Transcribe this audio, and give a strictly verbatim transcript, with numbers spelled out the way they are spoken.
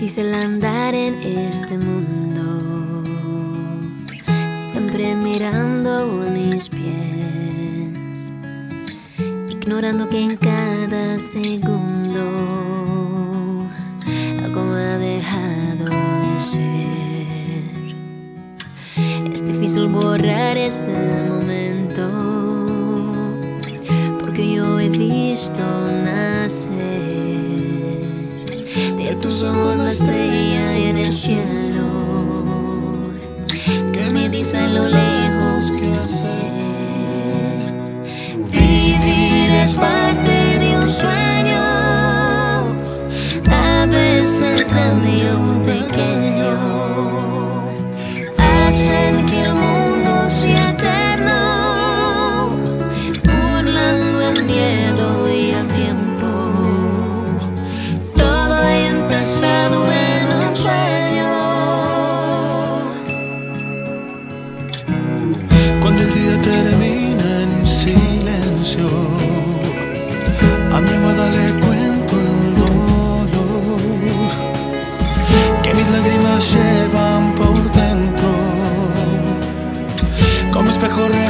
difícil andar en este mundo, siempre mirando a mis pies, ignorando que en cada segundo algo ha dejado de ser. Es difícil borrar este momento, porque yo he visto nacer de tus ojos la estrella en el cielo, que me dice a lo lejos qué hacer. Vivir es parte de un sueño, a veces grande o pequeño, hacen que el mundo sea eterno, burlando el miedo y el tiempo. En un sueño, cuando el día termina en silencio, a mi almohada le cuento el dolor que mis lágrimas llevan por dentro, como espejo